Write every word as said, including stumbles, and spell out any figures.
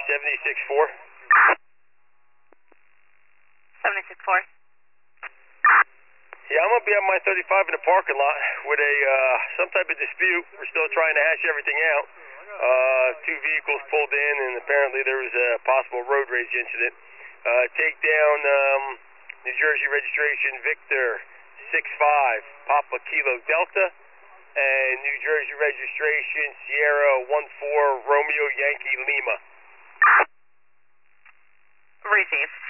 seventy-six four. seventy-six four. Yeah, I'm going to be on my thirty-five in the parking lot with a uh, some type of dispute. We're still trying to hash everything out. Uh, two vehicles pulled in, and apparently there was a possible road rage incident. Uh, take down um, New Jersey registration Victor six five Papa Kilo Delta, and New Jersey registration Sierra one four Romeo Yankee Lima. Received.